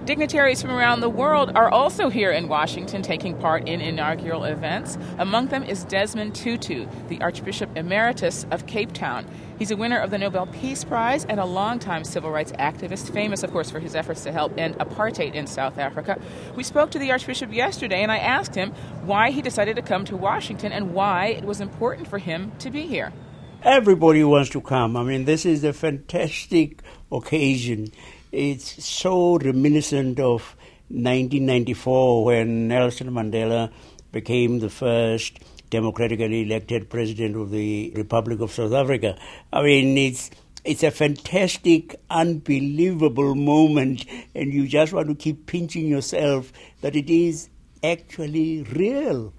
Dignitaries from around the world are also here in Washington taking part in inaugural events. Among them is Desmond Tutu, the Archbishop Emeritus of Cape Town. He's a winner of the Nobel Peace Prize and a longtime civil rights activist, famous, of course, for his efforts to help end apartheid in South Africa. We spoke to the Archbishop yesterday, and I asked him why he decided to come to Washington and why it was important for him to be here. Everybody wants to come. I mean, this is a fantastic occasion. It's so reminiscent of 1994 when Nelson Mandela became the first democratically elected president of the Republic of South Africa. I mean, it's a fantastic, unbelievable moment, and you just want to keep pinching yourself that it is actually real.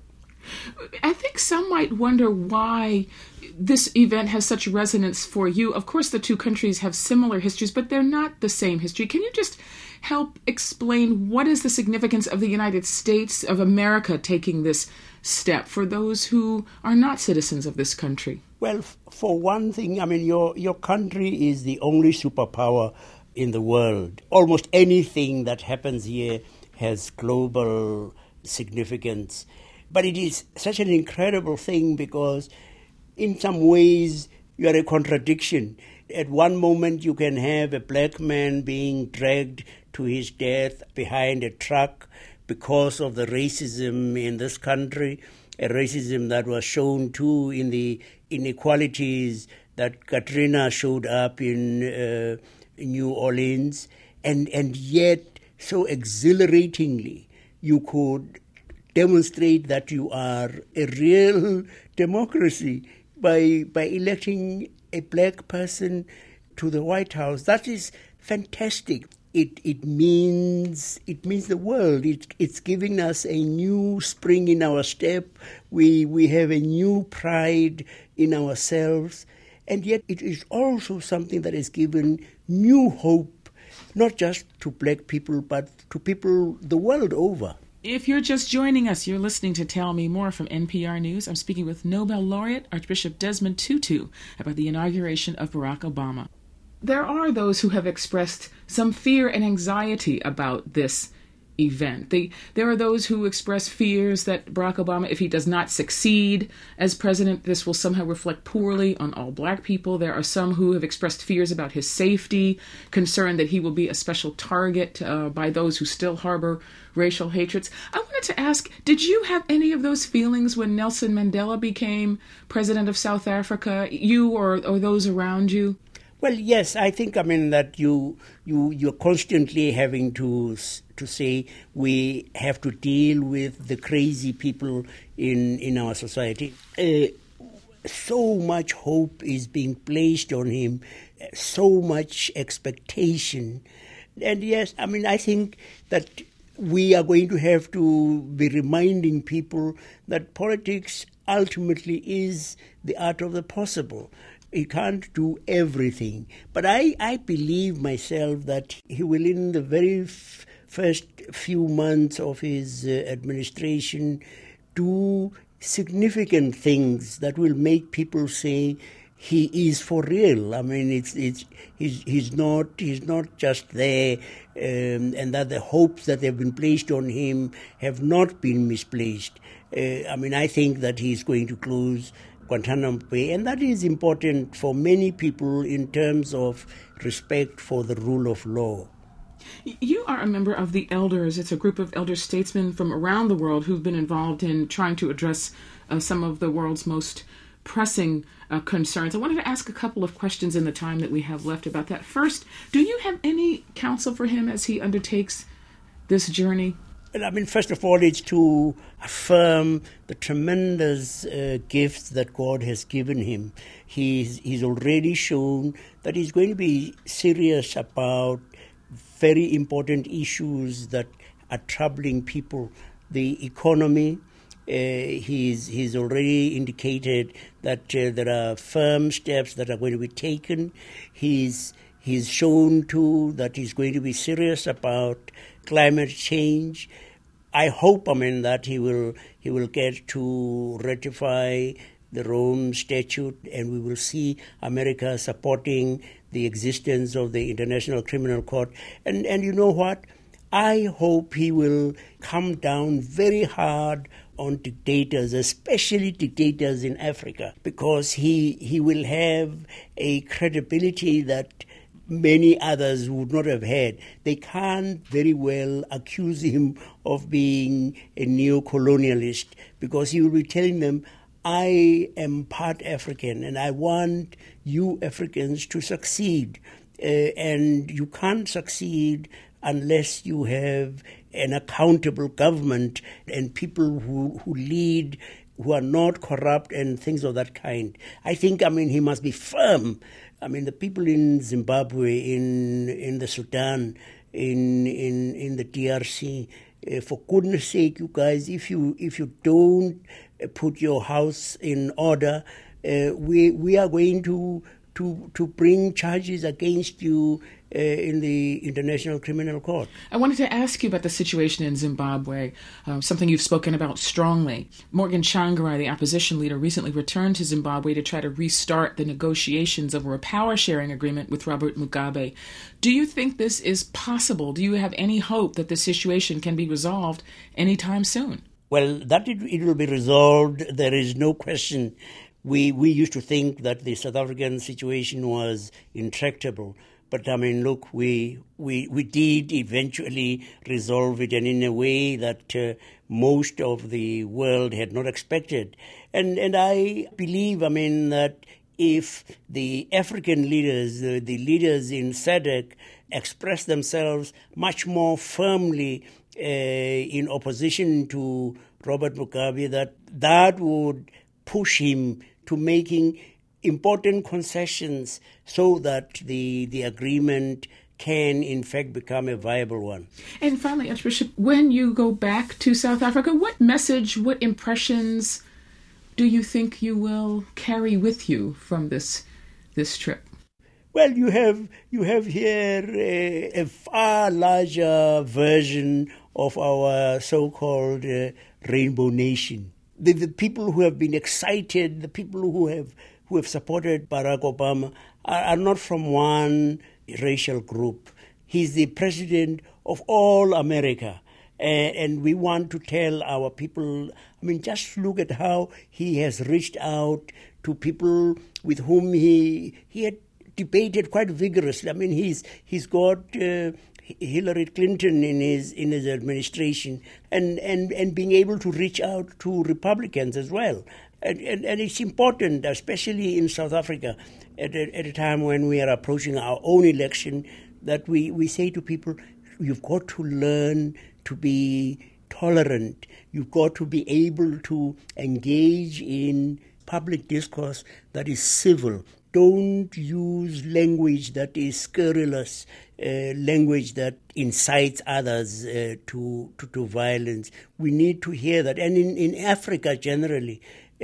I think some might wonder why this event has such resonance for you. Of course, the two countries have similar histories, but they're not the same history. Can you just help explain what is the significance of the United States of America taking this step for those who are not citizens of this country? Well, for one thing, I mean, your country is the only superpower in the world. Almost anything that happens here has global significance. But it is such an incredible thing because in some ways you are a contradiction. At one moment you can have a black man being dragged to his death behind a truck because of the racism in this country, a racism that was shown too in the inequalities that Katrina showed up in New Orleans, and yet so exhilaratingly you could demonstrate that you are a real democracy by electing a black person to the White House. That is fantastic. It means the world. It's giving us a new spring in our step. We have a new pride in ourselves, and yet it is also something that has given new hope, not just to black people, but to people the world over. If you're just joining us, you're listening to Tell Me More from NPR News. I'm speaking with Nobel laureate Archbishop Desmond Tutu about the inauguration of Barack Obama. There are those who have expressed some fear and anxiety about this event. There are those who express fears that Barack Obama, if he does not succeed as president, this will somehow reflect poorly on all black people. There are some who have expressed fears about his safety, concerned that he will be a special target by those who still harbor racial hatreds. I wanted to ask, did you have any of those feelings when Nelson Mandela became president of South Africa, you or those around you? Well, yes, I think, that you're constantly having to say we have to deal with the crazy people in our society. So much hope is being placed on him, so much expectation. And yes, I think that we are going to have to be reminding people that politics ultimately is the art of the possible. He can't do everything. But I believe myself that he will, in the very first few months of his administration, do significant things that will make people say he is for real. He's not just there, and that the hopes that have been placed on him have not been misplaced. I think that he's going to close Guantanamo Bay, and that is important for many people in terms of respect for the rule of law. You are a member of the Elders. It's a group of elder statesmen from around the world who've been involved in trying to address some of the world's most pressing concerns. I wanted to ask a couple of questions in the time that we have left about that. First, do you have any counsel for him as he undertakes this journey? Well, first of all, it's to affirm the tremendous gifts that God has given him. He's already shown that he's going to be serious about very important issues that are troubling people. The economy, he's already indicated that there are firm steps that are going to be taken. He's shown too that he's going to be serious about climate change. I hope, that he will get to ratify the Rome Statute, and we will see America supporting the existence of the International Criminal Court. And you know what? I hope he will come down very hard on dictators, especially dictators in Africa, because he will have a credibility that many others would not have had. They can't very well accuse him of being a neo-colonialist, because he will be telling them, I am part African and I want you Africans to succeed. And you can't succeed unless you have an accountable government and people who lead, who are not corrupt and things of that kind. I think, he must be firm. The people in Zimbabwe, in the Sudan, in the DRC, for goodness sake, you guys, if you don't put your house in order, we are going to bring charges against you in the International Criminal Court. I wanted to ask you about the situation in Zimbabwe, something you've spoken about strongly. Morgan Tsvangirai, the opposition leader, recently returned to Zimbabwe to try to restart the negotiations over a power-sharing agreement with Robert Mugabe. Do you think this is possible? Do you have any hope that the situation can be resolved anytime soon? Well, that it will be resolved, there is no question. We used to think that the South African situation was intractable. But look, we did eventually resolve it, and in a way that most of the world had not expected. And I believe, that if the African leaders, the leaders in SADC, express themselves much more firmly in opposition to Robert Mugabe, that would push him to making important concessions so that the agreement can in fact become a viable one. And finally, Archbishop, when you go back to South Africa, what message, what impressions do you think you will carry with you from this trip? Well, you have here a far larger version of our so-called Rainbow Nation. The people who have been excited, the people who have supported Barack Obama are not from one racial group. He's the president of all America. And we want to tell our people, just look at how he has reached out to people with whom he had debated quite vigorously. He's got Hillary Clinton in his administration and being able to reach out to Republicans as well. And it's important, especially in South Africa, at a time when we are approaching our own election, that we say to people, you've got to learn to be tolerant. You've got to be able to engage in public discourse that is civil. Don't use language that is scurrilous, language that incites others to violence. We need to hear that. And in Africa generally,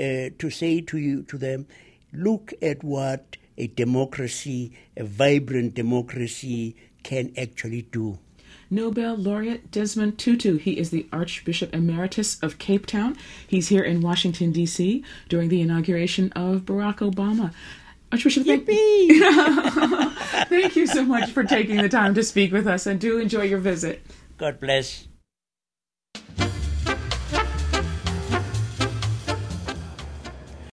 to say to them, look at what a democracy, a vibrant democracy, can actually do. Nobel laureate Desmond Tutu. He is the Archbishop Emeritus of Cape Town. He's here in Washington, D.C. during the inauguration of Barack Obama. Archbishop, thank you so much for taking the time to speak with us, and do enjoy your visit. God bless.